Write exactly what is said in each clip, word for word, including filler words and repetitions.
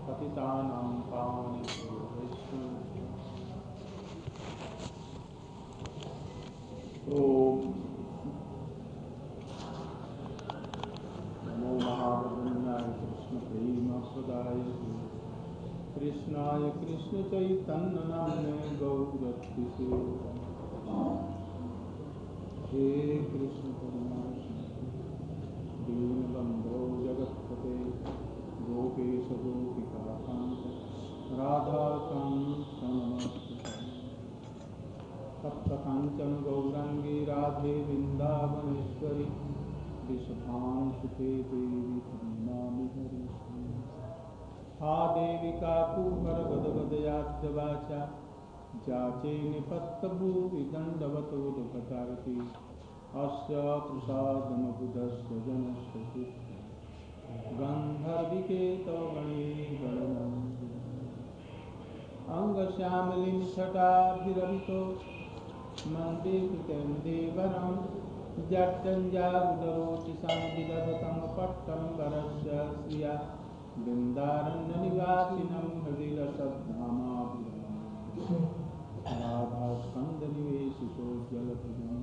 पतितानां पावनेभ्यो वैष्णवेभ्यो ओम नमो महावदन्याय कृष्ण प्रेमप्रदाय कृष्णाय कृष्ण चैतन्य नामने गौरत्रिसे हे कृष्ण करुणा दीनबन्धो जगत्पते गोपेश गोपिकान्त राधाकान्त नमस्ते सप्तकाञ्चन गौरांगी राधे वृन्दावनेश्वरी वृषभानुसुते देवी प्रणमामि हरिप्रिये हा देवी काकुभरगदगदयाद्यवाचा जाचे निपत्तभुवि दण्डवतो दुःखतारति अस्य प्रसादमबुधस्य जनस्य गन्धर्विकेतगणैर्गणनम् अङ्गश्यामलिं छटाभिरभितो मन्दे कृतं देवरं जट्टञ्जारुदरोचिषं विदधतं पट्टं वरस्य श्रिया वृन्दारण्यनिवासिनं हृदि रसधामाभिरमं राधास्कन्दनिवेशितो जलधिं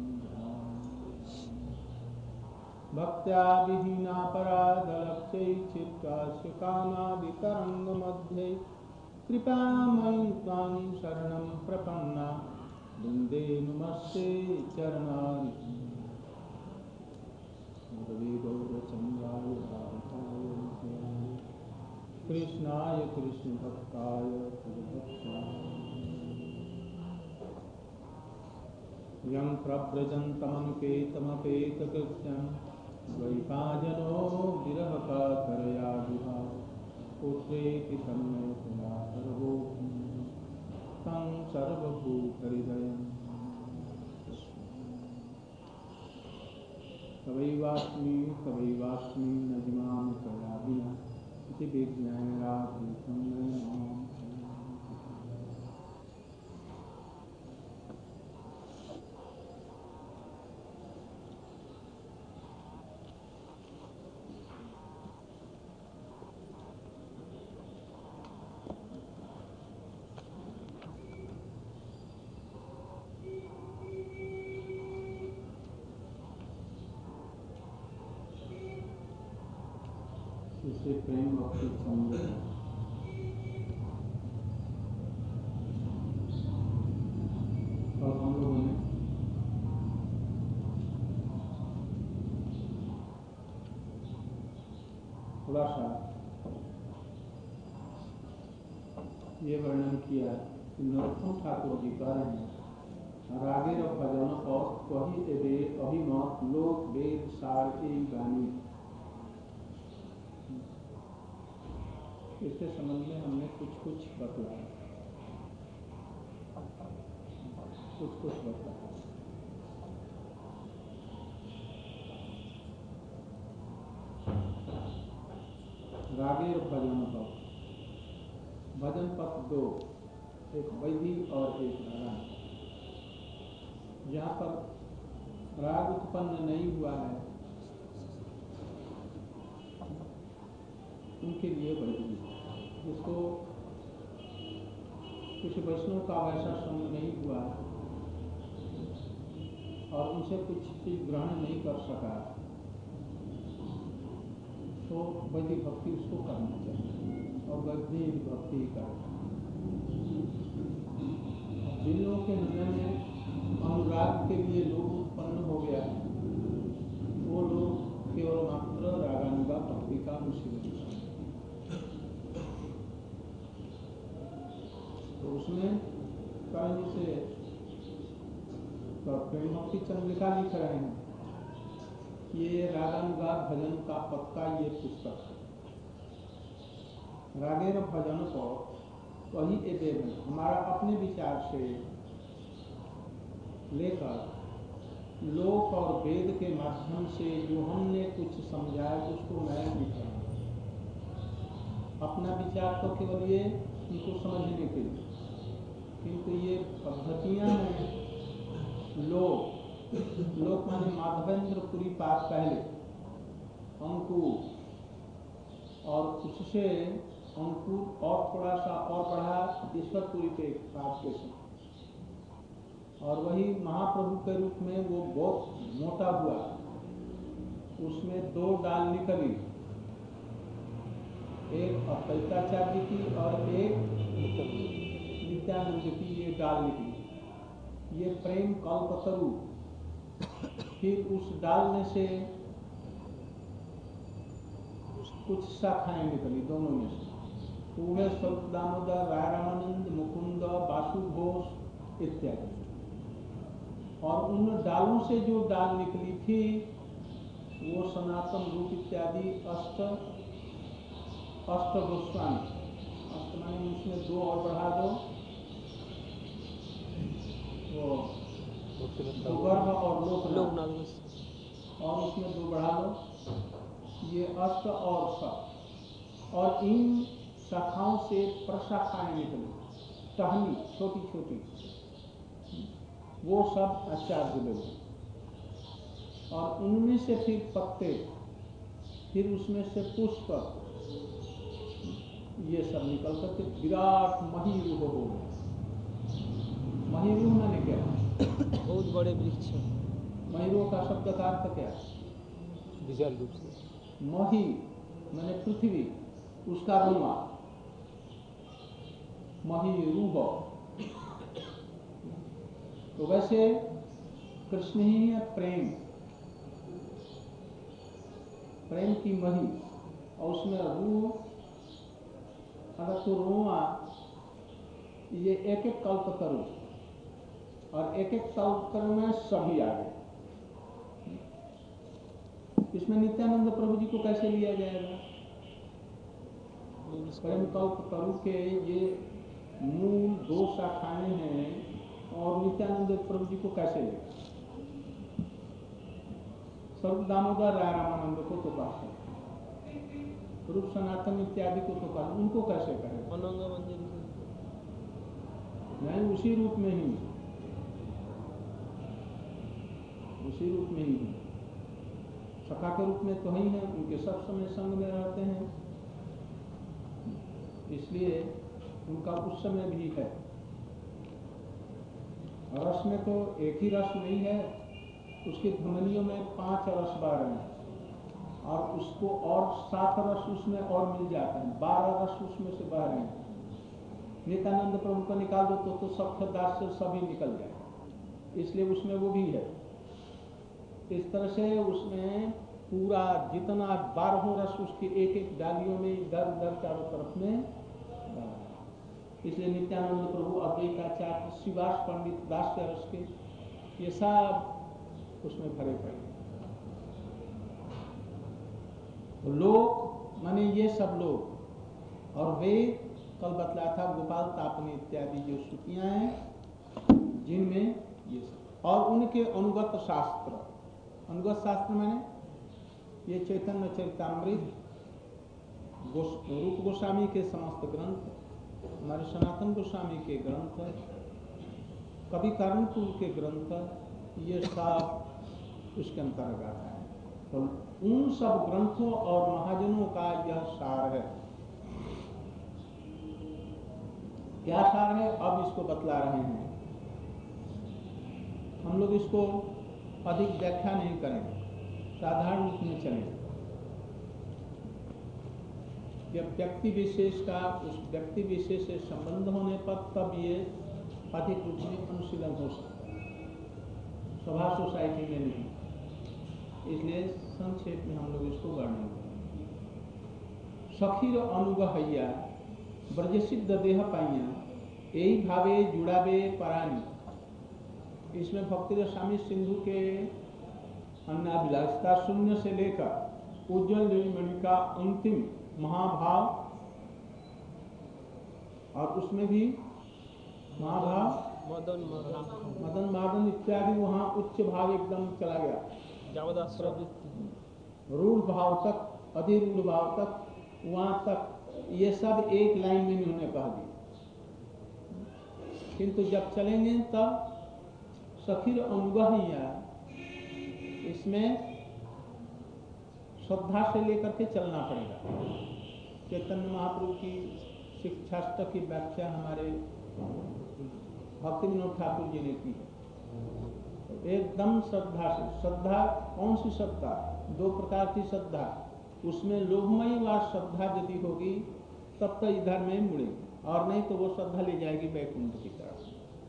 भक्त्या विहीनापराधलक्ष्यै चित्तस्य कामादितरङ्गमध्ये कृपामयि त्वां शरणं प्रपन्ना वन्दे नमस्ते चरणारि गुरवे गौरचन्द्राय राधाय कृष्णाय कृष्णभक्ताय तद्भक्ताय यं प्रव्रजन्तमनुपेतमपेतकृत्यं द्वैपायनो विरहकातरया विभाव पुत्रेति तन्मयतया सर्वो तं सर्वभूतहृदयं तवैवास्मि तवैवास्मि न जिमां त्वया विना इति विज्ञाय राधे तन्मयनां इसे प्रेम भक्ति छंद और हम लोगों ने थोड़ा सा ये वर्णन किया कि नरोत्तम ठाकुर जी कह रहे हैं रागे र भजन और कही एवे अभिमत लोक वेद सार ए गानी। इसके संबंध में हमने कुछ कुछ बतलाया कुछ कुछ बतलाया रागे और भजन पथ भजन पथ दो, एक वैदी और एक राग। जहाँ पर राग उत्पन्न नहीं हुआ है उनके लिए वैदी, जिसको किसी वैष्णव का वैसा संग नहीं हुआ और उनसे कुछ चीज ग्रहण नहीं कर सका तो वैदिक भक्ति उसको करना चाहिए और वैदिक भक्ति करना। जिन लोगों के हृदय में अनुराग के लिए लोग उत्पन्न हो गया है वो लोग केवल मात्र रागानुगा भक्ति का विषय है। तो उसमें करण से प्रेम भक्ति चंद्रिका लिख रहे हैं ये रागानुगा भजन का पक्का ये पुस्तक है। रागेर भजन को वही एवं हमारा अपने विचार से लेकर लोक और वेद के माध्यम से जो हमने कुछ समझाया उसको मैं लिख रहा हूँ। अपना विचार तो केवल ये उनको समझने के लिए, किंतु ये पद्धतियाँ हैं लोक लोक माने माधवेंद्रपुरी पाठ पहले अंकुर और उससे अंकुर और थोड़ा सा और बढ़ा ईश्वरपुरी के पास के समय, और वही महाप्रभु के रूप में वो बहुत मोटा हुआ, उसमें दो डाल निकली, एक अद्वैताचार्य की और एक नित्यानंद की, ये डाल निकली, ये प्रेम कल्पतरु। फिर उस डाल में से कुछ शाखाएं निकली दोनों में से, तो वह स्वरूप दामोदर, राय रामानंद, मुकुंद, बासु घोष इत्यादि। और उन डालों से जो डाल निकली थी वो सनातन रूप इत्यादि अष्ट अष्ट गोस्वामी, अष्ट माने उसमें दो और बढ़ा दो, वो भूगर्भ और लोकनाथ, और उसमें दो बढ़ा दो, ये अष्ट और सब। और इन शाखाओं से प्रशाखाएं निकली, टहनी छोटी छोटी, वो सब आचार्य लोग, और उनमें से फिर पत्ते, फिर उसमें से पुष्प, ये सब निकल करके विराट महीरूह हो गए। महीरूह माने क्या? बहुत बड़े वृक्ष। महीरूह का शब्द का अर्थ क्या? विशाल रूप से। मही माने पृथ्वी, उसका रुआ, महीरूह। तो वैसे कृष्ण ही है प्रेम, प्रेम की मही, और उसमें रूह, अगर तो रुआ, ये एक एक कल्प करो, और एक एक कल्प करो में सभी आ गए। इसमें नित्यानंद प्रभु जी को कैसे लिया जाएगा? प्रेम कल्प तरु के ये मूल दो शाखाएं हैं, और नित्यानंद प्रभु जी को कैसे लेगा? स्वरूप दामोदर, राय रामानंद को तो कह सकते, रूप सनातन इत्यादि को तो कह, उनको कैसे कहेगा? नहीं, उसी रूप में ही, उसी रूप में ही सखा के रूप में तो ही है, उनके सब समय संग में रहते हैं, इसलिए उनका उस समय भी है। रस में तो एक ही रस नहीं है, उसकी ध्वनियों में पांच रस बार हैं, और उसको और सात रस उसमें और मिल जाते हैं, बारह रस उसमें से बह रहे हैं। नित्यानंद प्रभु को निकाल दो तो, तो सख्त दास से सभी निकल जाए, इसलिए उसमें वो भी है। इस तरह से उसमें पूरा जितना बारहों रस उसकी एक एक डालियों में इधर उधर चारों तरफ में, इसलिए नित्यानंद प्रभु, अद्वैताचार्य, शिवास पंडित, दास्य रस के, ये सब उसमें भरे पड़े। लोग माने ये सब लोग, और वे कल बतलाया था गोपाल तापनी इत्यादि जो श्रुतियां हैं जिनमें ये सब, और उनके अनुगत शास्त्र। अनुगत शास्त्र माने ये चैतन्य चरितामृत, रूप गोस्वामी के समस्त ग्रंथ, हमारे सनातन गोस्वामी के ग्रंथ, कवि कारणपुर के ग्रंथ, ये सब उसके अंतर्गत है। तो उन सब ग्रंथों और महाजनों का यह सार है। क्या सार है, अब इसको बतला रहे हैं। हम लोग इसको अधिक व्याख्या नहीं करेंगे, साधारण रूप में चलेंगे। जब व्यक्ति विशेष का उस व्यक्ति विशेष से संबंध होने पर तब ये अधिक रूप में अनुशीलन हो सकता है, सभा सोसाइटी में नहीं। इसलिए संक्षेप में हम लोग इसको वर्णन करेंगे। सखीर अनुगहैया ब्रज सिद्ध देह पाइया, यही भावे जुड़ावे परानी। इसमें भक्ति स्वामी सिंधु के अन्नाभिलाषता शून्य से लेकर उज्जवल नीलमणि का अंतिम महाभाव, और उसमें भी महाभाव, मदन मदन मादन इत्यादि, वहां उच्च भाव एकदम चला गया, रूढ़ भाव तक, अधिरूढ़ भाव तक, वहां तक ये सब एक लाइन में इन्होंने कह दिया। किंतु जब चलेंगे तब सखीर अनुगहैया, इसमें श्रद्धा से लेकर के चलना पड़ेगा। चैतन्य महाप्रभु की शिक्षाष्टक की व्याख्या हमारे भक्ति विनोद ठाकुर जी ने की है। एकदम श्रद्धा से, श्रद्धा कौन सी श्रद्धा? दो प्रकार की श्रद्धा, उसमें लोभमयी व श्रद्धा यदि होगी तब तो इधर में मुड़ेगी, और नहीं तो वो श्रद्धा ले जाएगी वैकुंठ की तरफ।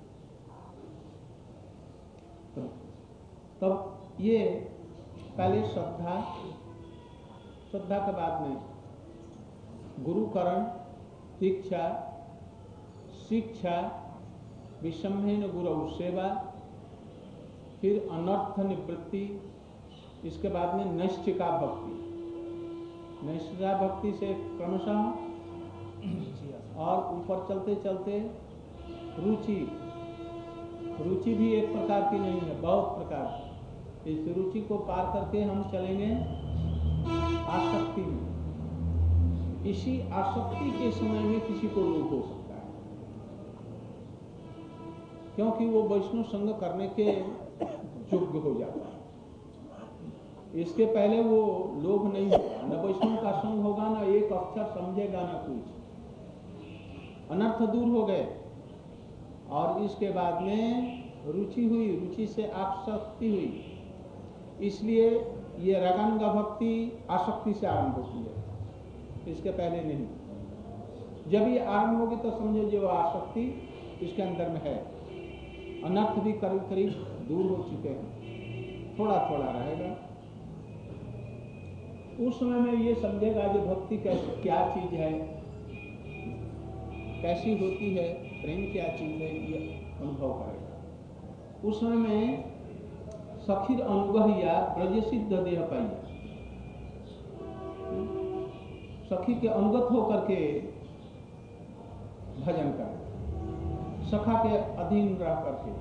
तब ये पहले श्रद्धा, श्रद्धा के बाद में गुरुकरण, दीक्षा, शिक्षा, विषम्येन गुरु सेवा, फिर अनर्थ निवृत्ति, इसके बाद में नैष्ठिका भक्ति। नैष्ठिका भक्ति से क्रमशः और ऊपर चलते चलते रुचि। रुचि भी एक प्रकार की नहीं है, बहुत प्रकार की। इस रुचि को पार करके हम चलेंगे आसक्ति में। इसी आसक्ति के समय में किसी को रोग हो सकता है, क्योंकि वो वैष्णव संग करने के योग्य हो जाता है। इसके पहले वो लोभ नहीं होगा, न वैष्णव का संग होगा, न एक अक्षर समझेगा, न कुछ। अनर्थ दूर हो गए, और इसके बाद में रुचि हुई, रुचि से आसक्ति हुई। इसलिए ये रागानुग भक्ति आसक्ति से आरंभ होती है, इसके पहले नहीं। जब ये आरंभ होगी तो समझो जो आसक्ति इसके अंदर में है। अनर्थ भी करीब करीब दूर हो चुके हैं, थोड़ा थोड़ा रहेगा। उस समय में ये समझेगा जो भक्ति कैसी क्या चीज है, कैसी होती है, प्रेम क्या चीज है, ये अनुभव करेगा। उस समय में सखीर अनुगह्या ब्रज सिद्ध देह पाइया, सखी के अनुगत होकर के भजन करें, सखा के अधीन रह करके,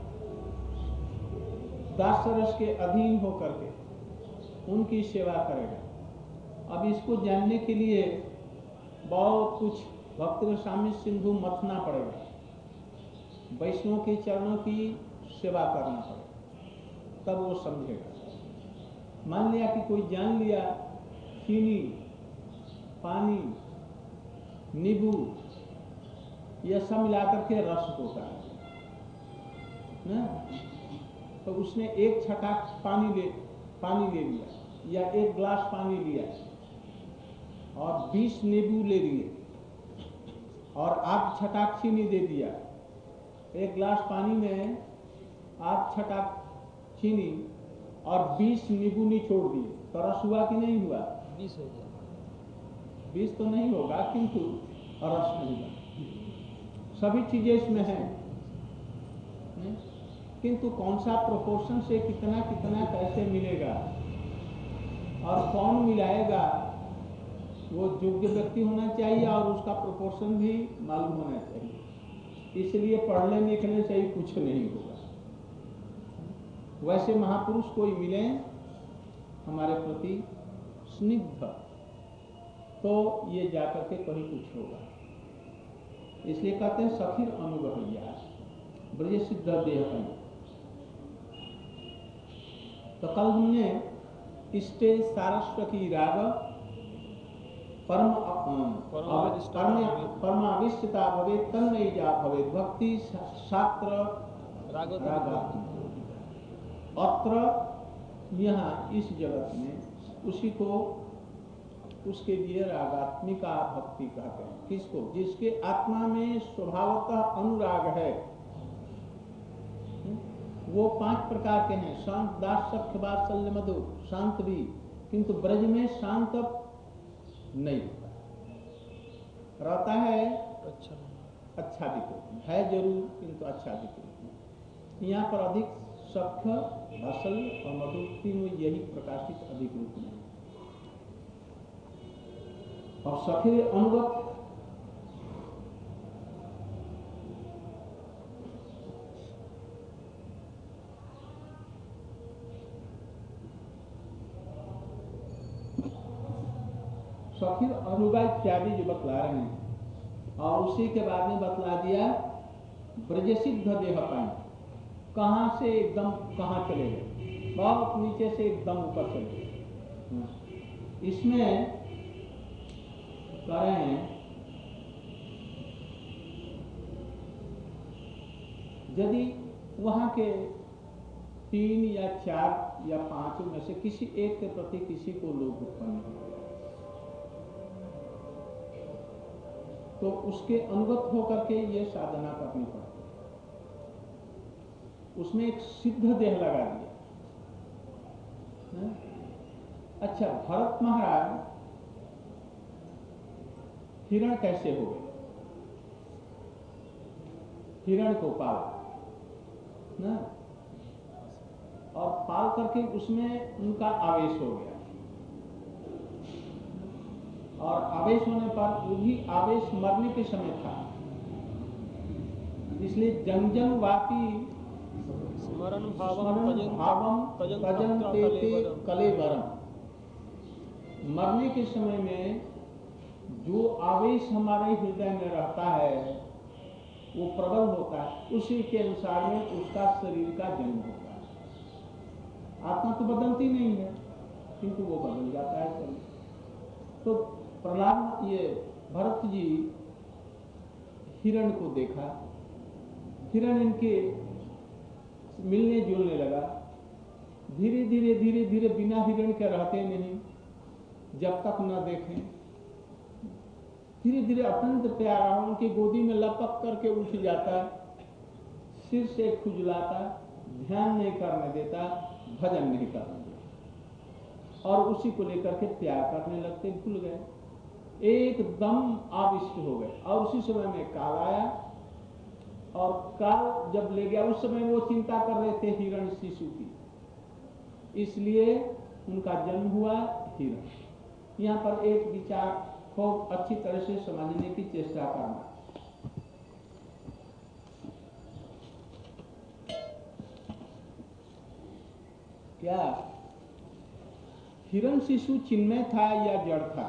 दास रस के अधीन होकर के उनकी सेवा करेगा। अब इसको जानने के लिए बहुत कुछ भक्ति रसामृत सिंधु मथना पड़ेगा, वैष्णव के चरणों की सेवा करना पड़ेगा, तब वो समझेगा। मान लिया कि कोई जान लिया चीनी, पानी, नींबू, यह सब मिलाकर के रस होता है ना, तो उसने एक छटाक पानी ले पानी ले लिया या एक गिलास पानी लिया और बीस नींबू ले लिए और आठ छटाक चीनी दे दिया। एक गिलास पानी में आठ छटाक चीनी और बीस नींबू निचोड़ दिए, तो रस हुआ कि नहीं हुआ? बीस हो गया। बीस तो नहीं होगा, किंतु रस नहीं होगा। सभी चीजें इसमें हैं, किंतु कौन सा प्रोपोर्शन से कितना कितना कैसे मिलेगा और कौन मिलाएगा, वो योग्य व्यक्ति होना चाहिए और उसका प्रोपोर्शन भी मालूम होना चाहिए। इसलिए पढ़ने लिखने से ही कुछ नहीं होगा। वैसे महापुरुष कोई मिले हमारे प्रति स्निग्ध, तो ये जाकर के कहीं कुछ होगा। इसलिए कहते हैं सखीर अनुगह्या ब्रज सिद्ध देह पाइया। तो कल हमने इष्टे सारस्वती राग परम परमाविष्टता भवे तन्मयी जा भवे भक्ति शास्त्र रागात्म। अत्र यहाँ इस जगत में उसी को उसके लिए रागात्मिका भक्ति कहते हैं। किसको? जिसके आत्मा में स्वभावतः अनुराग है। वो पांच प्रकार के हैं, शांत, दास, सख्य, वात्सल्य, मधुर। शांत भी, किंतु ब्रज में शांत नहीं होता, रहता है अच्छा अच्छा दिखे है जरूर, किंतु अच्छा दिखे। यहाँ पर अधिक सख्य, वात्सल्य और मधुर तीनों यही प्रकाशित अधिक रूप में। और सखी अनुगत सखी अनुगत इत्यादि जो बतला रहे हैं, और उसी के बाद में बतला दिया ब्रज सिद्ध देह पाई। कहां से एकदम कहां चले गए, बहुत नीचे से एकदम ऊपर चले गए। इसमें कह रहे हैं यदि वहाँ के तीन या चार या पांच में से किसी एक के प्रति किसी को लोभ उत्पन्न हो गया, तो उसके अनुगत होकर के ये साधना करनी पड़ती है। उसमें एक सिद्ध देह लगा दिया है? अच्छा, भरत महाराज हिरण कैसे हो गए? हिरण को पाला ना, और पाल करके उसमें उनका आवेश हो गया, और आवेश होने पर वो भी आवेश मरने के समय था, इसलिए जन जन वापी स्मरण भावम स्मरण भावम तजं तजं तत्र तेते कलेवरम। कलेवरम। मरने के समय में जो आवेश हमारे हृदय में रहता है वो प्रबल होता है, उसी के अनुसार में उसका शरीर का जन्म होता है। आत्मा तो बदलती नहीं है, किंतु वो बदल जाता है शरीर। तो प्रहलाद ये भरत जी हिरण को देखा, हिरण इनके मिलने जुलने लगा, धीरे धीरे धीरे धीरे बिना हिरण के रहते नहीं, जब तक न देखें, धीरे धीरे अत्यंत प्यारा उनकी गोदी में लपक करके उठ जाता, सिर से खुजलाता, ध्यान नहीं करने देता, भजन नहीं करने देता, और उसी को लेकर के प्यार करने लगते, भूल गए, एकदम आविष्ट हो गए। और उसी समय में काल आया, और काल जब ले गया उस समय वो चिंता कर रहे थे हिरण शिशु की, इसलिए उनका जन्म हुआ हिरण। यहाँ पर एक विचार खूब अच्छी तरह से समझने की चेष्टा करना। क्या हिरण शिशु चिन्मय था या जड़ था?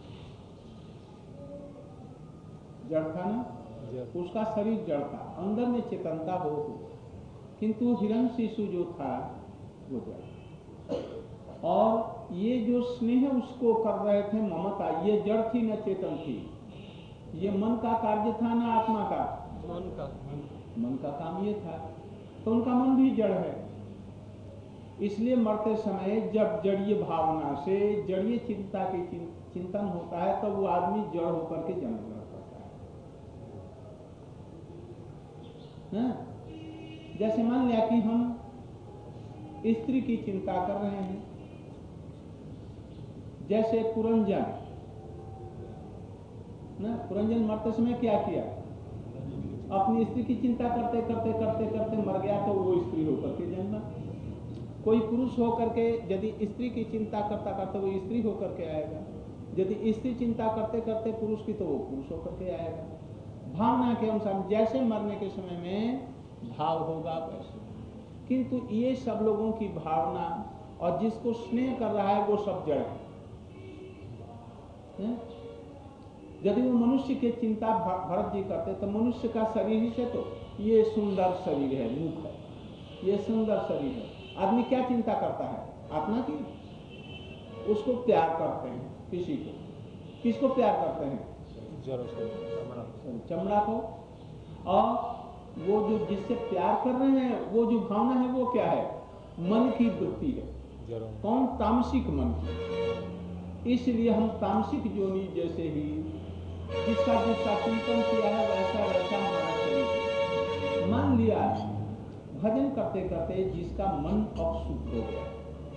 जड़ था ना, उसका शरीर जड़ था, अंदर में चेतनता हो, किंतु हिरण शिशु जो था वो जड़। और ये जो स्नेह उसको कर रहे थे, ममता, ये जड़ थी न चेतन थी? ये मन का कार्य था ना आत्मा का? मन का मन का काम ये था, तो उनका मन भी जड़ है। इसलिए मरते समय जब जड़ीय भावना से जड़ीय चिंता के चिंतन होता है, तब तो वो आदमी जड़ होकर के जन्म ग्रहण करता है, है? जैसे मान लिया कि हम स्त्री की चिंता कर रहे हैं, जैसे पुरंजन ना, पुरंजन मरते समय क्या किया? अपनी स्त्री की चिंता करते करते करते करते मर गया, तो वो स्त्री होकर के जन्मा। कोई पुरुष होकर के यदि स्त्री की चिंता करता करते वो स्त्री होकर के आएगा, यदि स्त्री चिंता करते करते पुरुष की तो वो पुरुष होकर के आएगा। भावना के अनुसार जैसे मरने के समय में भाव होगा वैसे। किंतु ये सब लोगों की भावना और जिसको स्नेह कर रहा है वो सब जड़ है। यदि वो मनुष्य की चिंता भरत जी करते तो मनुष्य का शरीर ही से तो ये सुंदर शरीर है, मुख है, ये सुंदर शरीर है। आदमी क्या चिंता करता है? आत्मा की। उसको प्यार करते हैं, किसी को, किसको प्यार करते हैं? चमड़ा को। और वो जो जिससे प्यार कर रहे हैं वो जो भावना है वो क्या है? मन की वृत्ति है। कौन? तामसिक मन की। इसलिए हम तामसिक योनि जैसे ही जिसका जिसका चिंतन किया है वैसा वैसा हमारा शरीर। मान लिया भजन करते करते जिसका मन अपशुद्ध हो गया,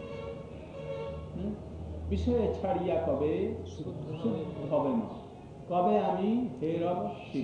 विषय छाड़िया कबे शुद्ध হবে না, कबे आमी हेरब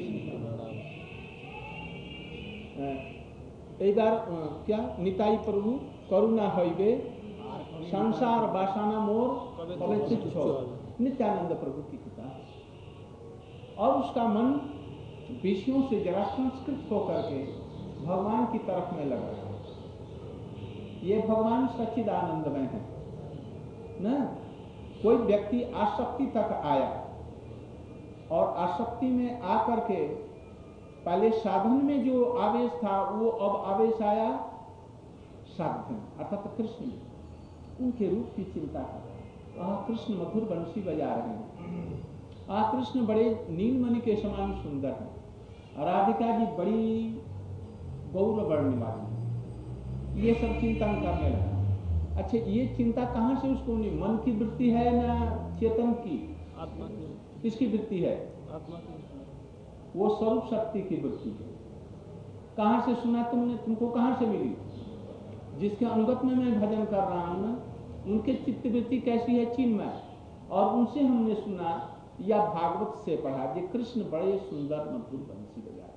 এইবার क्या निताई प्रभु करुणा हईबे संसार बासाना मोर कबे तुच्छ। नित्यानंद प्रभु की कृपा है। और उसका मन विषयों से जरा संस्कृत होकर के भगवान की तरफ में लगा। ये भगवान सच्चिदानंदमय है ना। कोई व्यक्ति आसक्ति तक आया और आसक्ति में आकर के पहले साधन में जो आवेश था वो अब आवेश आया साधन अर्थात कृष्ण, उनके रूप की चिंता कर। आह कृष्ण मधुर बंसी बजा रहे हैं, आह कृष्ण बड़े नीलमणि के समान सुंदर है, राधिका जी बड़ी गौर वर्ण वाली, ये सब चिंतन करने लगा। अच्छा, ये चिंता कहाँ से उसको नहीं? मन की वृत्ति है ना चेतन की? आत्मा की। किसकी वृत्ति है? आत्मा की। वो स्वरूप शक्ति की वृत्ति है। कहाँ से सुना तुमने? तुमको कहाँ से मिली? जिसके अंगत में मैं भजन कर रहा हूँ ना, उनके चित्त वृत्ति कैसी है? चिन्मय। और उनसे हमने सुना या भागवत से पढ़ा कि कृष्ण बड़े सुंदर मधुर बंसी बजाए।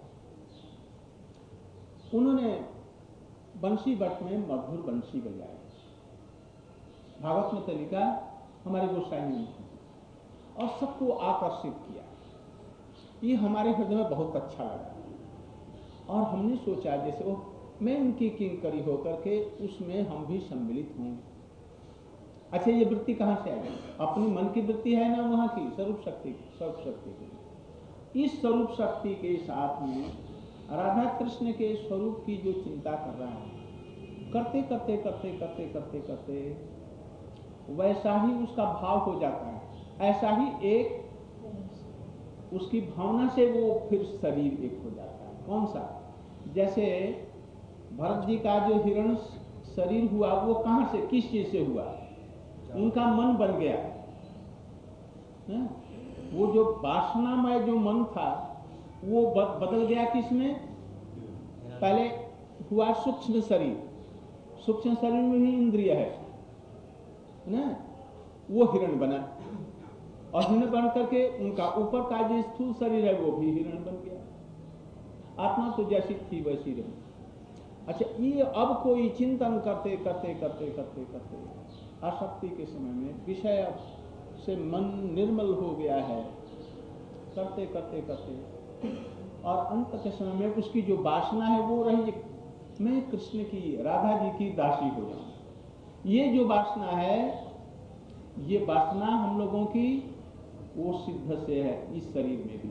उन्होंने बंसी बट में मधुर बंसी बजाए। भागवत में तो लिखा हमारे गोसाई ने, और सबको आकर्षित किया। ये हमारे हृदय में बहुत अच्छा लगा और हमने सोचा जैसे वो मैं उनकी किंकरी होकर के उसमें हम भी सम्मिलित हों। अच्छा, ये वृत्ति कहाँ से आई? अपनी मन की वृत्ति है ना वहाँ की, स्वरूप शक्ति की। स्वरूप शक्ति की इस स्वरूप शक्ति के साथ में राधा कृष्ण के स्वरूप की जो चिंता कर रहा है, करते करते करते करते करते करते वैसा ही उसका भाव हो जाता है। ऐसा ही एक उसकी भावना से वो फिर शरीर एक हो जाता है। कौन सा? जैसे भरत जी का जो हिरण शरीर हुआ वो कहाँ से, किस चीज से हुआ? उनका मन बन गया है? वो जो वासनामय जो मन था वो बदल गया किसमें? पहले हुआ सूक्ष्म शरीर, सूक्ष्म शरीर में ही इंद्रिय है ना, वो हिरण बना, और हिरण बन करके उनका ऊपर का जो स्थूल शरीर है वो भी हिरण बन गया। आत्मा तो जैसी थी वैसी रही। अच्छा, ये अब कोई चिंतन करते करते करते करते करते आसक्ति के समय में विषय से मन निर्मल हो गया है, करते करते करते और अंत के समय में उसकी जो वासना है वो रही, मैं कृष्ण की, राधा जी की दासी हो जाऊं। ये जो वासना है, ये वासना हम लोगों की वो सिद्ध से है इस शरीर में भी,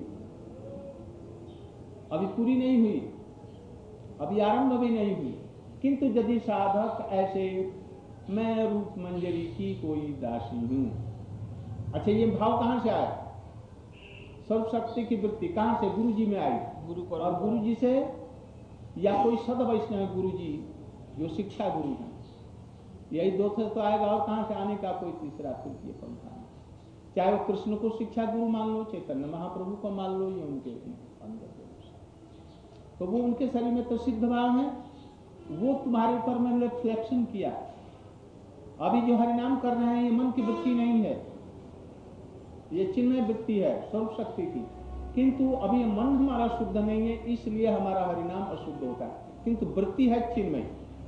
अभी पूरी नहीं हुई, अभी आरंभ भी नहीं हुई। किंतु यदि साधक ऐसे मैं रूप मंजरी की कोई दासी हूं। अच्छा, ये भाव कहां से आया? सर्व शक्ति की वृत्ति कहां से? गुरु जी में आई। गुरु पर और गुरु जी से या कोई सद वैष्णव गुरु जी जो शिक्षा गुरु हैं, यही दो से तो आएगा, और कहां से आने का कोई तीसरा तृतीय पंथा नहीं। चाहे वो कृष्ण को शिक्षा गुरु मान लो, चैतन्य महाप्रभु को मान लो, या उनके अंदर तो वो उनके शरीर में तो सिद्ध भाव है, वो तुम्हारे ऊपर मैंने रिफ्लेक्शन किया। अभी जो हरिनाम कर रहे हैं ये मन की वृत्ति नहीं है, ये चिन्मय वृत्ति है स्वरूप शक्ति की। किंतु अभी मन हमारा शुद्ध नहीं है, इसलिए हमारा हरिनाम अशुद्ध होता है, किंतु वृत्ति है चिन्मय।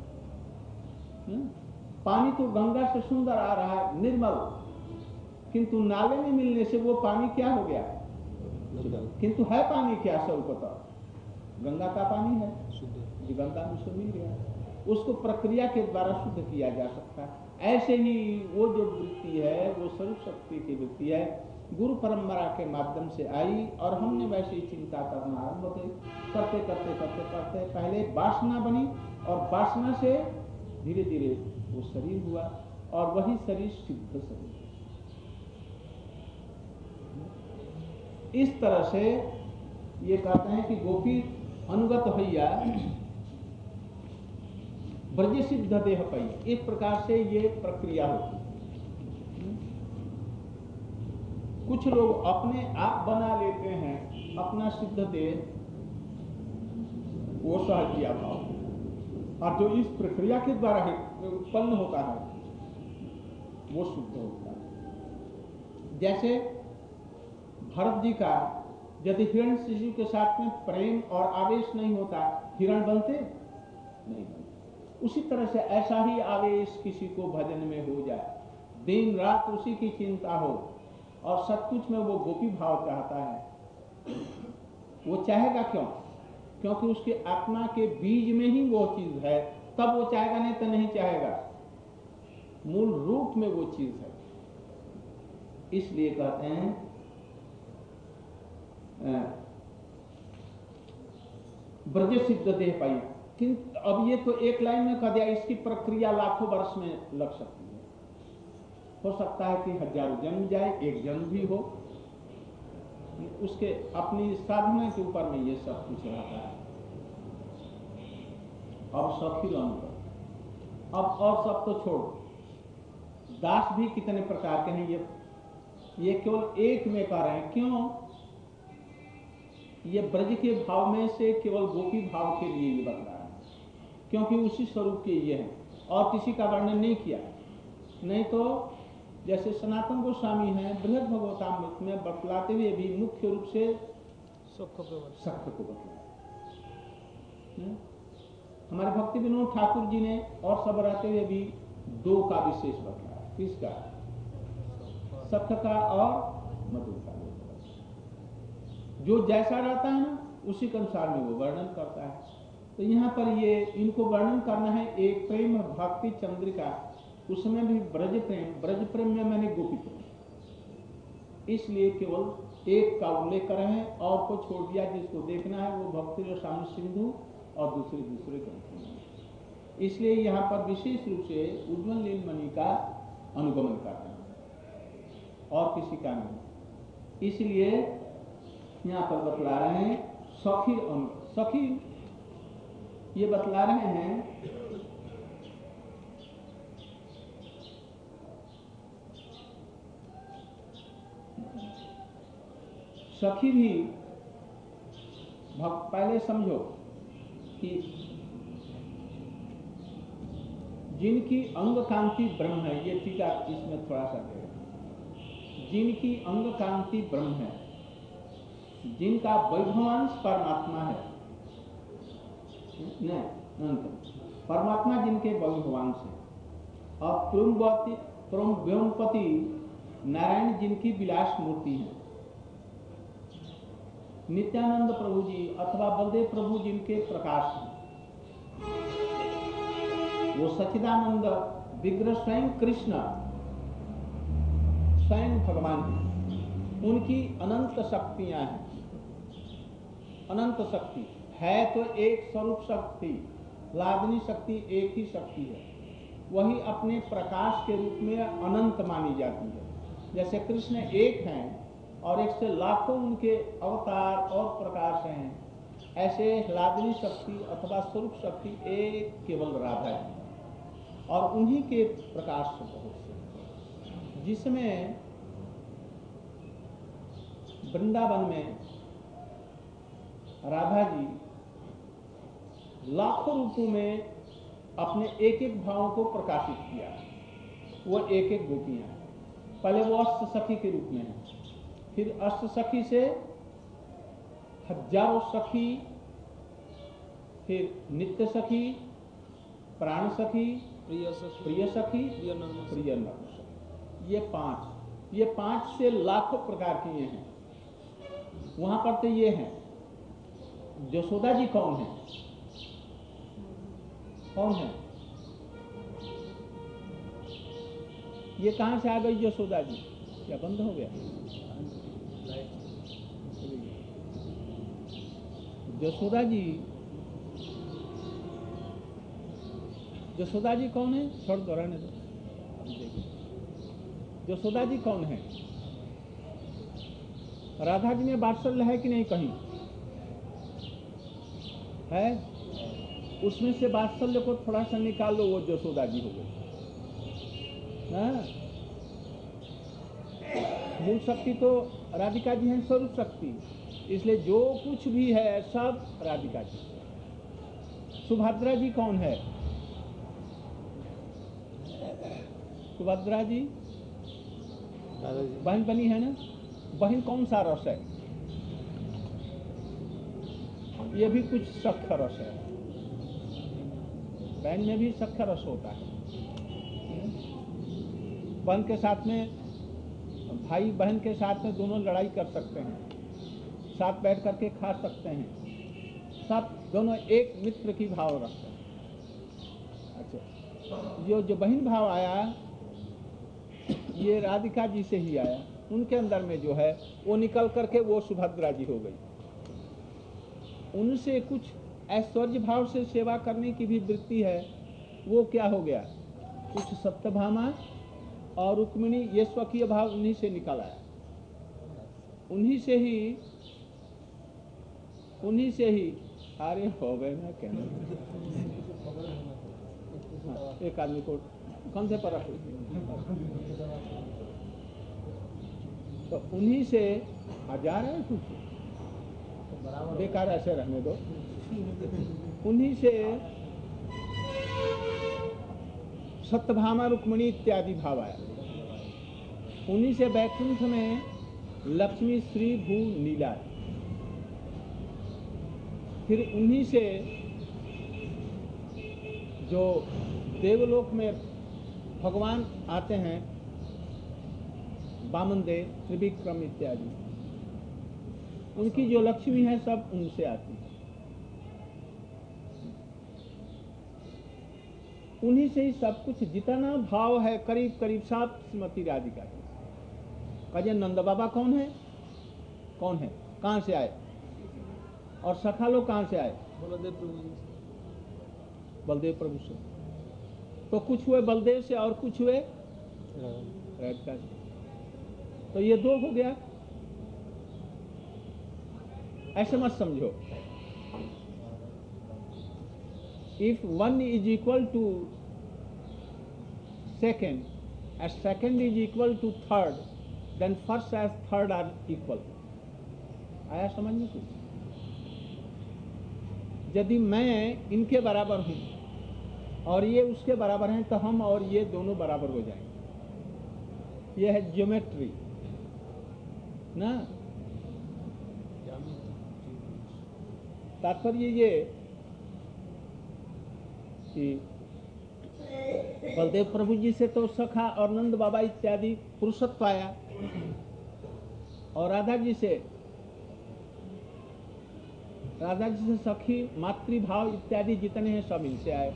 पानी तो गंगा से सुंदर आ रहा है, निर्मल, किंतु नाले में मिलने से वो पानी क्या हो गया? किंतु है पानी क्या? स्वरूपतः गंगा का पानी है, जो गंगा में से मिल गया, उसको प्रक्रिया के द्वारा शुद्ध किया जा सकता है। ऐसे ही वो जो वृत्ति है वो स्वरूप शक्ति की वृत्ति है, गुरु परंपरा के माध्यम से आई, और हमने वैसे ही चिंता करना आरंभ कर करते करते करते करते पहले वासना बनी, और वासना से धीरे धीरे वो शरीर हुआ, और वही शरीर सिद्ध शरीर। इस तरह से ये कहते हैं कि गोपी अनुगत भैया ब्रज सिद्ध देह पाई। एक प्रकार से ये प्रक्रिया होती है। कुछ लोग अपने आप बना लेते हैं अपना सिद्ध देह, वो सहजिया भाव, और जो इस प्रक्रिया के द्वारा उत्पन्न होता है वो शुद्ध होता है। जैसे भरत जी का यदि हिरण शिशु के साथ में प्रेम और आवेश नहीं होता, हिरण बनते नहीं बनते। उसी तरह से ऐसा ही आवेश किसी को भजन में हो जाए, दिन रात उसी की चिंता हो, और सब कुछ में वो गोपी भाव चाहता है, वो चाहेगा क्यों? क्योंकि उसके आत्मा के बीज में ही वो चीज है, तब वो चाहेगा, नहीं तो नहीं चाहेगा। मूल रूप में वो चीज है। इसलिए कहते हैं ब्रज सिद्ध देह पाई। किंतु अब ये तो एक लाइन में कह दिया, इसकी प्रक्रिया लाखों वर्ष में लग सकती है। हो सकता है कि हजारों जन्म जाए, एक जन्म भी हो, उसके अपनी साधना के ऊपर में ये सब कुछ रहता है। अब सखी अंतर, अब और सब तो छोड़, दास भी कितने प्रकार के हैं, ये ये केवल एक में कह रहे हैं। क्यों? ये ब्रज के भाव में से केवल गोपी भाव के लिए ये बता रहा है, क्योंकि उसी स्वरूप के ये हैं और किसी का वर्णन नहीं किया। नहीं तो जैसे सनातन गोस्वामी हैं बृहद भगवतामृत में बतलाते हुए भी मुख्य रूप से सुख को सख्त को बतलाया। हमारे भक्ति विनोद ठाकुर जी ने और सब रहते हुए भी दो का विशेष बतलाया। किसका? सख्त का और मधुर का। जो जैसा रहता है ना उसी के अनुसार में वो वर्णन करता है। तो यहाँ पर ये इनको वर्णन करना है एक प्रेम भक्ति चंद्रिका, उसमें भी ब्रज प्रेम, ब्रज प्रेम में मैंने गोपी प्रेम, इसलिए केवल एक का उल्लेख कर रहे हैं और को छोड़ दिया। जिसको देखना है वो भक्ति रसायन सिंधु और दूसरे दूसरे ग्रंथों में। इसलिए यहाँ पर विशेष रूप से उज्ज्वल नीलमणि का अनुगमन करते हैं और किसी का नहीं। इसलिए यहाँ पर बतला रहे हैं सखी सखी ये बतला रहे हैं सखी भी पहले समझो कि जिनकी अंग कांति ब्रह्म है, ये टीका इसमें थोड़ा सा दे, जिनकी अंग कांति ब्रह्म है, जिनका वैभवांश परमात्मा है, नहीं परमात्मा जिनके वैभवांश है, और प्रोमवती प्रोमव्योमपति नारायण जिनकी विलास मूर्ति है, नित्यानंद प्रभु जी अथवा बलदेव प्रभु जिनके प्रकाश हैं, वो सच्चिदानंद विग्रह स्वयं कृष्ण स्वयं भगवान हैं, उनकी अनंत शक्तियां हैं। अनंत शक्ति है तो एक स्वरूप शक्ति, लादनी शक्ति एक ही शक्ति है, वही अपने प्रकाश के रूप में अनंत मानी जाती है। जैसे कृष्ण एक हैं और एक से लाखों उनके अवतार और प्रकाश हैं, ऐसे लादनी शक्ति अथवा स्वरूप शक्ति एक केवल राधा है और उन्हीं के प्रकाश से बहुत से, जिसमें वृंदावन में राधा जी लाखों रूपों में अपने एक एक भावों को प्रकाशित किया। वो एक एक गोपियां हैं। पहले वो अष्ट सखी के रूप में है, फिर अष्ट सखी से हजारों सखी, फिर नित्य सखी, प्राण सखी, प्रिय सखी, प्रिय सखी, प्रिय नर्म प्रिय नर्म सखी, ये पांच, ये पांच से लाखों प्रकार की ये हैं। वहां पर तो ये हैं। यशोदा जी कौन है? कौन है? ये कहां से आ गई यशोदा जी? क्या बंद हो गया? यशोदा जी, यशोदा जी कौन है? छोड़ दोहराने दो। यशोदा जी कौन है? राधा जी में वात्सल्य है कि नहीं? कहीं है? उसमें से वात्सल्य को थोड़ा सा निकाल लो, वो यशोदा जी हो गई। मूल शक्ति तो राधिका जी हैं, स्वरूप शक्ति, इसलिए जो कुछ भी है सब राधिका जी। सुभद्रा जी कौन है? सुभद्रा जी बहन बनी है ना। बहन कौन सा रस है? ये भी कुछ सख्त रस है। बहन में भी सख्त रस होता है। बहन के साथ में, भाई बहन के साथ में दोनों लड़ाई कर सकते हैं, साथ बैठ करके खा सकते हैं, सब दोनों एक मित्र की भाव रखते हैं। अच्छा, जो जो बहन भाव आया ये राधिका जी से ही आया। उनके अंदर में जो है वो निकल करके वो सुभद्रा जी हो गई। उनसे कुछ ऐश्वर्य भाव से सेवा करने की भी वृत्ति है, वो क्या हो गया? कुछ सप्तभामा और रुक्मिणी, ये स्वकीय भाव उन्हीं से निकल आया। उन्हीं से ही उन्हीं से ही अरे हो गए ना कहना। हाँ, एक आदमी को कंधे पर रख, तो उन्हीं से हजार है कुछ बेकार ऐसे रहने दो। उन्हीं से सत्यभामा रुक्मिणी इत्यादि भाव आया। उन्हीं से वैकुंठ में लक्ष्मी श्री भू नीला, फिर उन्हीं से जो देवलोक में भगवान आते हैं वामन देव, त्रिविक्रम इत्यादि, उनकी जो लक्ष्मी है सब उनसे आती है। उन्हीं से ही सब कुछ जितना भाव है करीब करीब सब श्रीमती राधिका की। कहे नंद बाबा कौन है, कौन है, कहाँ से आए, और सखा लोग कहाँ से आए, बलदेव प्रभु जी बलदेव प्रभु से। तो कुछ हुए बलदेव से और कुछ हुए राधिका से, तो ये दो हो गया। ऐसे मत समझो। If one is equal to second, as second is equal to third, then first as third are equal. आया समझ में कुछ? यदि मैं इनके बराबर हूं और ये उसके बराबर हैं तो हम और ये दोनों बराबर हो जाएंगे। ये है ज्योमेट्री ना। तात्पर्य ये कि बलदेव प्रभु जी से तो सखा और नंद बाबा इत्यादि पुरुषत्व पाया, और राधा जी से राधा जी से सखी मातृभाव इत्यादि जितने हैं सब इनसे आए।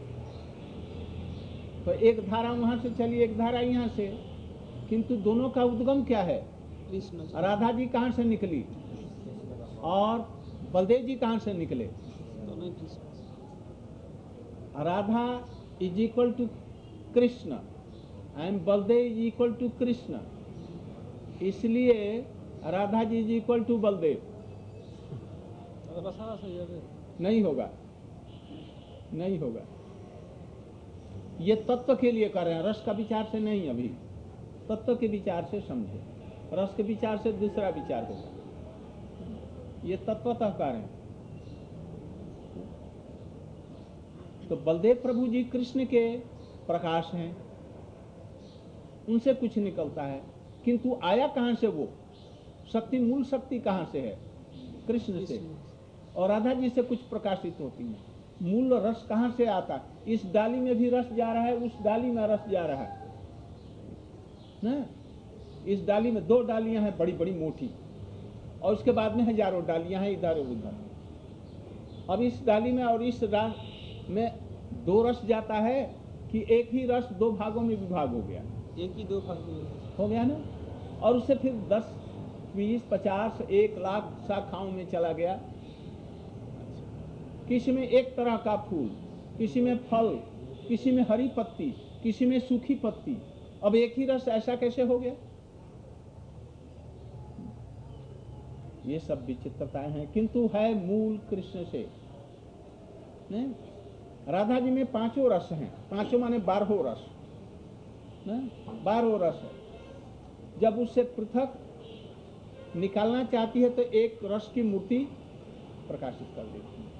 तो एक धारा वहां से चली, एक धारा यहाँ से, किंतु दोनों का उद्गम क्या है? कृष्ण। राधा जी कहाँ से निकली और बलदेव जी कहाँ से निकले? दोनों Krishna. Radha is equal to Krishna and Baldev is equal to Krishna, इसलिए Radha ji is equal to Baldev. नहीं होगा, नहीं होगा। ये तत्व के लिए कर रहे हैं, रस का विचार से नहीं। अभी तत्व के विचार से समझे, रस के विचार से दूसरा विचार होगा। ये तत्वतः कार्य है। तो बलदेव प्रभु जी कृष्ण के प्रकाश हैं, उनसे कुछ निकलता है, किंतु आया कहां से? वो शक्ति, मूल शक्ति कहां से है? कृष्ण से। और राधा जी से कुछ प्रकाशित होती है। मूल रस कहां से आता? इस डाली में भी रस जा रहा है, उस डाली में रस जा रहा है ना। इस डाली में दो डालियां हैं बड़ी बड़ी मोटी, और उसके बाद में हजारों डालियां हैं इधर उधर। अब इस डाली में और इस डाल में दो रस जाता है कि एक ही रस दो भागों में विभाग हो गया? एक ही दो भाग में हो गया ना। और उससे फिर दस बीस पचास एक लाख शाखाओं में चला गया। किसी में एक तरह का फूल, किसी में फल, किसी में हरी पत्ती, किसी में सूखी पत्ती। अब एक ही रस ऐसा कैसे हो गया? ये सब विचित्रताएं हैं, किंतु है मूल कृष्ण से। नहीं? राधा जी में पांचों रस हैं, पांचों माने बारहों रस, बारहों रस है। जब उससे पृथक निकालना चाहती है तो एक रस की मूर्ति प्रकाशित कर देती है।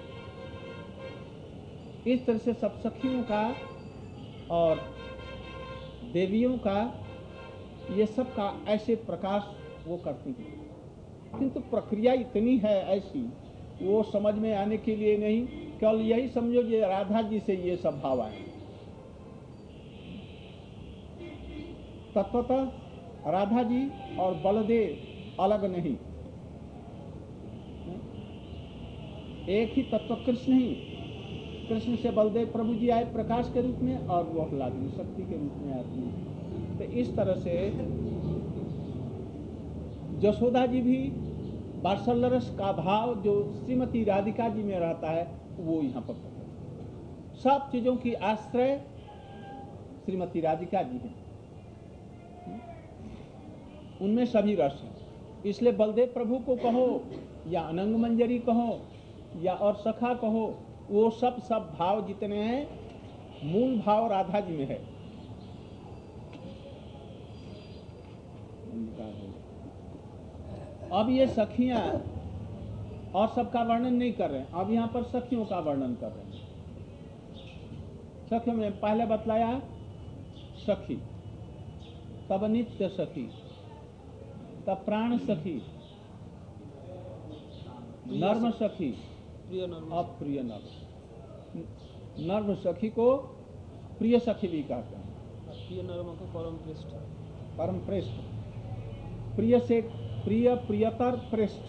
इस तरह से सब सखियों का और देवियों का, ये सब का ऐसे प्रकाश वो करती हैं, किंतु प्रक्रिया इतनी है ऐसी, वो समझ में आने के लिए नहीं। केवल यही समझो ये राधा जी से ये सब भाव आए। तत्वतः राधा जी और बलदेव अलग नहीं, एक ही तत्व कृष्ण ही। कृष्ण से बलदेव प्रभु जी आए प्रकाश के रूप में, और वो आह्लादनी शक्ति के रूप में आती है। तो इस तरह से यशोदा जी भी वात्सल्य रस का भाव जो श्रीमती राधिका जी में रहता है वो यहाँ पर प्रकट है। सब चीजों की आश्रय श्रीमती राधिका जी हैं, उनमें सभी रस हैं। इसलिए बलदेव प्रभु को कहो या अनंग मंजरी कहो या और सखा कहो, वो सब सब भाव जितने हैं मूल भाव राधा जी में है। अब ये सखियां और सबका वर्णन नहीं कर रहे हैं, अब यहाँ पर सखियों का वर्णन कर रहे हैं। सखियों में पहले बतलाया सखी, तब नित्य सखी, तब प्राण सखी, नर्म सखी, प्रिय नर्म, अप्रिय नर्म। नर्म सखी को प्रिय सखी भी कहते हैं। प्रिय नर्म को परम श्रेष्ठ, परम श्रेष्ठ, प्रिय से प्रिय, प्रियतर, श्रेष्ठ।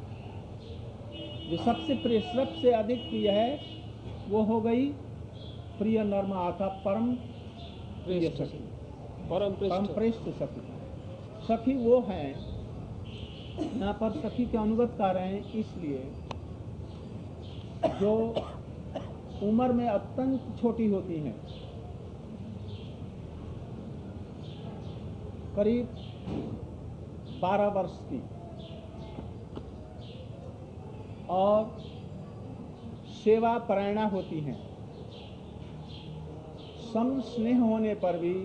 जो सबसे प्रिय, सबसे अधिक प्रिय है वो हो गई प्रिय नर्म आका परम प्रिय सखी, परम परम श्रेष्ठ सखी। सखी वो हैं, यहाँ पर सखी के अनुगत कर रहे हैं इसलिए जो उम्र में अत्यंत छोटी होती हैं, करीब बारह वर्ष की, और सेवा परायणा होती हैं। सम स्नेह होने पर भी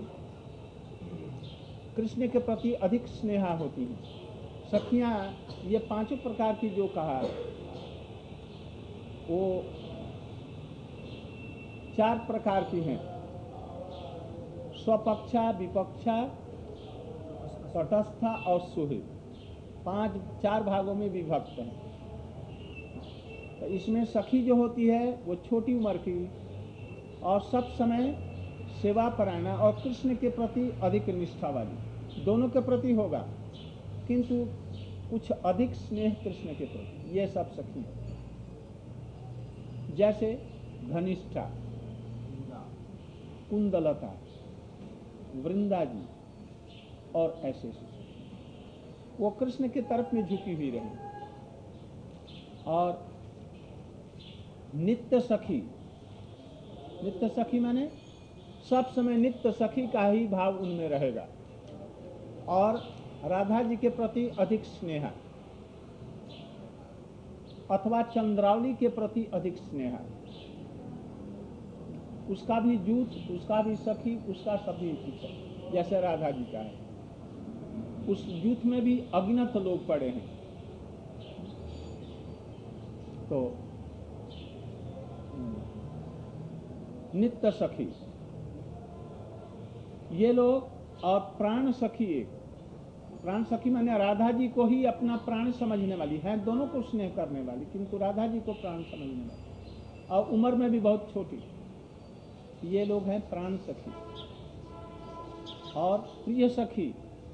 कृष्ण के प्रति अधिक स्नेहा होती हैं। सखियां ये पांचों प्रकार की जो कहा वो चार प्रकार की हैं, स्वपक्षा, विपक्षा, तटस्था और सुहृद। पांच चार भागों में विभक्त हैं। तो इसमें सखी जो होती है वो छोटी उम्र की और सब समय सेवा परायणा और कृष्ण के प्रति अधिक निष्ठा वाली, दोनों के प्रति होगा किंतु कुछ अधिक स्नेह कृष्ण के प्रति, ये सब सखी है। जैसे घनिष्ठा, कुंदलता, वृंदा जी और ऐसे वो कृष्ण के तरफ में झुकी हुई रही। और नित्य सखी, नित्य सखी माने सब समय नित्य सखी का ही भाव उनमें रहेगा और राधा जी के प्रति अधिक स्नेह, अथवा चंद्रावली के प्रति अधिक स्नेह। उसका भी जूथ, उसका भी सखी, उसका सभी कुछ, जैसे राधा जी का है। उस जूथ में भी अज्ञात लोग पड़े हैं। तो नित्य सखी ये लोग, और प्राण सखी एक, प्राण सखी माने राधा जी को ही अपना प्राण समझने वाली है, दोनों को स्नेह करने वाली, किंतु राधा जी को प्राण समझने वाली और उम्र में भी बहुत छोटी, ये लोग हैं प्राण सखी। और प्रिय सखी,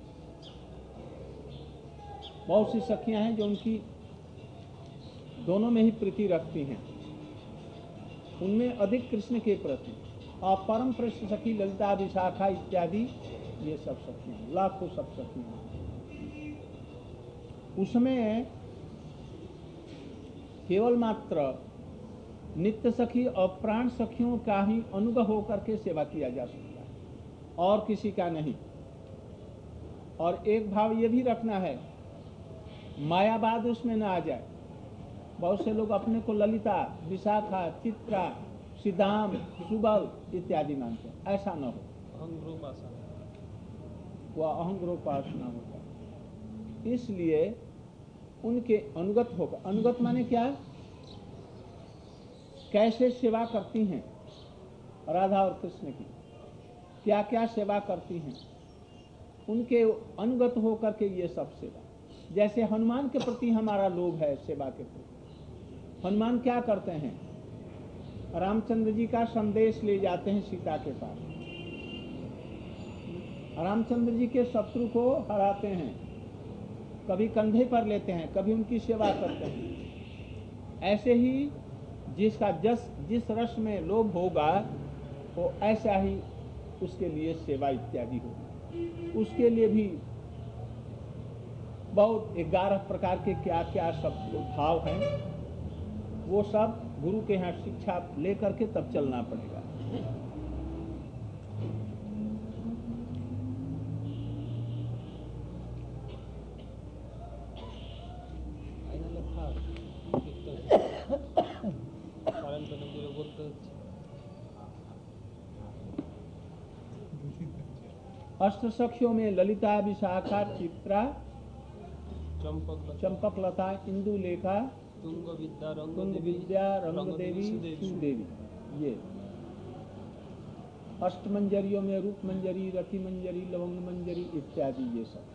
बहुत सी सखियां हैं जो उनकी दोनों में ही प्रीति रखती हैं, उनमें अधिक कृष्ण के प्रति। और परम श्रेष्ठ सखी ललिता, विशाखा इत्यादि ये सब सखियां, लाखों सब सखियां। उसमें केवल मात्र नित्य सखी और प्राण सखियों का ही अनुग्रह होकर के सेवा किया जा सकता है और किसी का नहीं। और एक भाव ये भी रखना है, मायावाद उसमें ना आ जाए। बहुत से लोग अपने को ललिता, विशाखा, चित्रा, सिद्धाम, सुबल इत्यादि मानते हैं, ऐसा न हो। अहंग्रोपासना, वह अहंग्रोपासना होता है। इसलिए उनके अनुगत होगा। अनुगत माने क्या? कैसे सेवा करती हैं राधा और कृष्ण की, क्या क्या सेवा करती हैं, उनके अनुगत होकर के ये सब सेवा। जैसे हनुमान के प्रति हमारा लोभ है सेवा के प्रति। हनुमान क्या करते हैं? रामचंद्र जी का संदेश ले जाते हैं सीता के पास, रामचंद्र जी के शत्रु को हराते हैं, कभी कंधे पर लेते हैं, कभी उनकी सेवा करते हैं। ऐसे ही जिसका जस जिस रस में लोभ होगा वो ऐसा ही उसके लिए सेवा इत्यादि होगी। उसके लिए भी बहुत ग्यारह प्रकार के क्या क्या सब भाव हैं, वो सब गुरु के यहाँ शिक्षा लेकर के तब चलना पड़ेगा। अष्ट सखियों में ललिता, विशाखा, चित्रा, चंपक लता, चंपक लता, इंदु लेखा, तुंग विद्या, रंग कुंद देवी, विद्या, रंग रंग देवी, सुदेवी। सुदेवी। ये अष्ट मंजरियों में रूप मंजरी, रति मंजरी, लवंग मंजरी इत्यादि ये सब।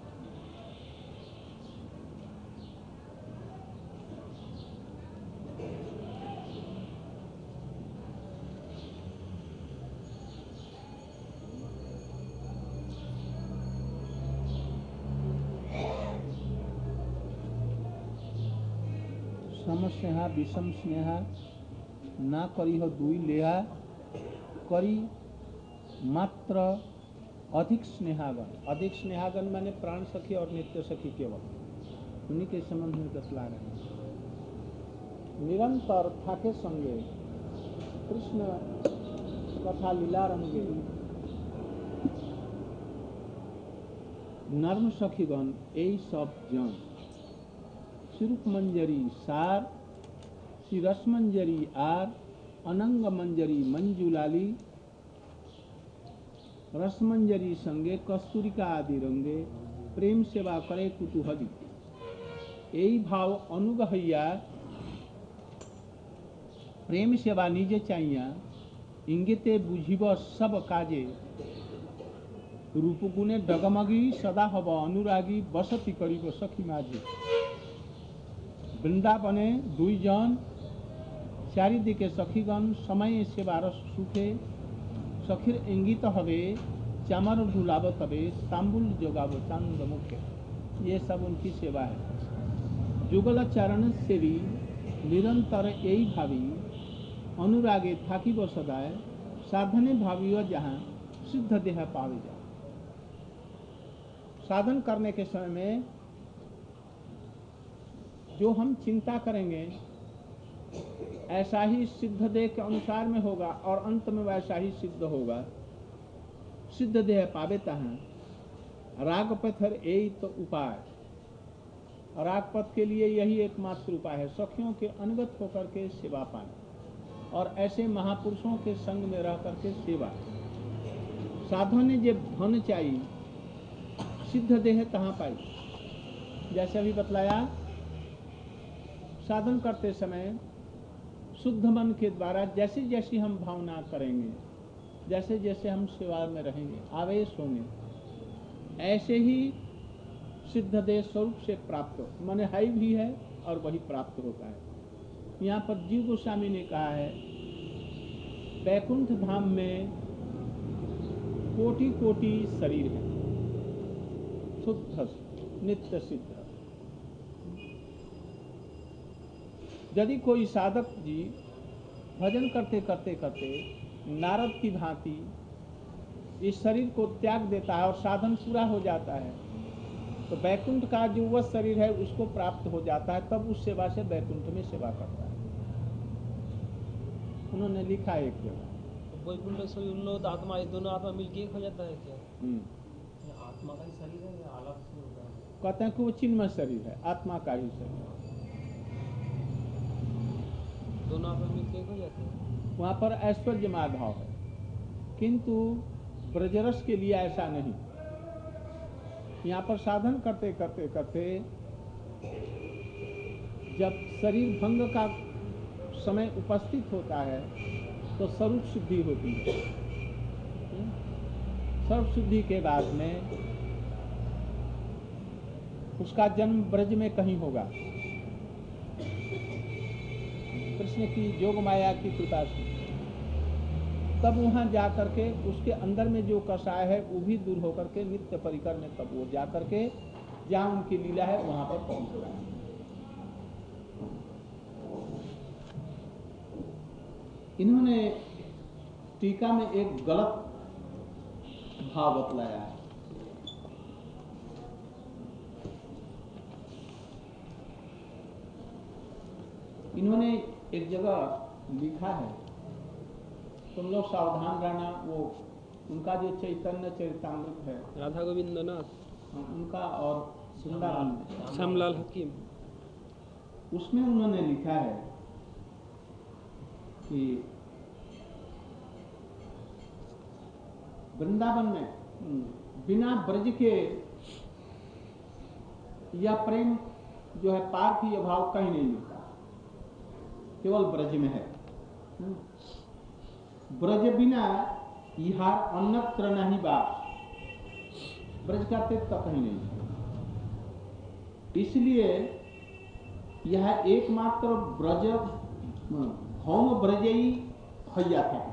समस्या विषम स्नेहा ना करी हो दुई लेहा, करी मात्र अधिक स्नेहागन। अधिक स्नेहागन माने प्राण सखी और नित्य सखी केवल उन्हीं के संबंध में बतला रहे हैं। निरंतर थाके संगे कृष्ण कथा लीला रंगे नर्म सखीगण यही सब जन। सिरूप मंजरी सार, श्री रस मंजरी आर, अनंग मंजरी मंजुलाली, रस मंजरी संगे कस्तूरिका आदि रंगे, प्रेम सेवा करे कुतूहली। यही भाव अनुगहैया प्रेम सेवा निजे चाहिया, इंगिते बुझिब सब काजे, रूप गुणे डगमगी सदा हब अनुरागी, बसती करीब सखी माझे। वृंदावने दुई जन चारिदिके सखीगण, समय सेवा रस सुखे, सखीर इंगित हवे चामर ढुलाव तबे, तांबुल जोगाव चांद मुखे। ये सब उनकी सेवा है। जुगल चरण सेवी निरंतर यही भावी, अनुरागे थाकी वो सदाए, साधने भावी व जहाँ सिद्ध देह पावे जा। साधन करने के समय में जो हम चिंता करेंगे ऐसा ही सिद्ध देह के अनुसार में होगा और अंत में वैसा ही सिद्ध होगा। सिद्ध देह पावे तहाँ राग पथर यही तो उपाय। राग पथ के लिए यही एकमात्र उपाय है, सखियों के अनुगत होकर के सेवा पाना और ऐसे महापुरुषों के संग में रह करके सेवा। साधन ने जब धन चाहिए, सिद्ध देह तहाँ पाई। जैसे अभी बतलाया, साधन करते समय शुद्ध मन के द्वारा जैसे जैसी हम भावना करेंगे, जैसे जैसे हम सेवा में रहेंगे, आवेश होंगे, ऐसे ही सिद्ध देह स्वरूप से प्राप्त हो। माने हाई भी है और वही प्राप्त होता है। यहाँ पर जीव गोस्वामी ने कहा है, वैकुंठ धाम में कोटि कोटि शरीर है, शुद्ध नित्य सिद्ध। यदि कोई साधक जी भजन करते करते करते नारद की भांति इस शरीर को त्याग देता है और साधन पूरा हो जाता है, तो वैकुंठ का जो वह शरीर है उसको प्राप्त हो जाता है। तब उस सेवा से वैकुंठ में सेवा करता है। उन्होंने लिखा एक जगह, वैकुंठ शरीर उन लोग आत्मा, ये दोनों आत्मा मिलके एक हो जाता है क्या? आत्मा का ही शरीर है या अलग से होता है? कहते हैं कि वो चिन्मय शरीर है, आत्मा का ही शरीर है। दोनों आत्मा मिलके एक हो जाते हैं। वहाँ पर ऐश्वर्य माधव है, किंतु ब्रजरस के लिए ऐसा नहीं। यहाँ पर साधन करते करते करते जब शरीर भंग का समय उपस्थित होता है तो स्वरूप शुद्धि होती है। स्वरूप शुद्धि के बाद में उसका जन्म ब्रज में कहीं होगा, कृष्ण की जोग माया की कृपा से। तब वहां जाकर के उसके अंदर में जो कषाय है वो भी दूर होकर के नित्य परिकर में तब वो जाकर के जहाँ उनकी लीला है वहां पर पहुंच रहा है। इन्होंने टीका में एक गलत भाव बतलाया है। इन्होंने एक जगह लिखा है, तुम लोग सावधान रहना, वो उनका जो चैतन्य चरितामृत है, राधा गोविंद नाथ, उनका और सुंदरानंद श्यामलाल हकीम, उसमें उन्होंने लिखा है कि वृंदावन में बिना ब्रज के यह प्रेम जो है पार्थीय भाव कहीं नहीं मिलता, केवल ब्रज में है। ब्रज बिना यह अन्यत्र नहीं बात, ब्रज का तीर्थ कहीं नहीं है। इसलिए यह एकमात्र ब्रज भौम ब्रजई हैया था।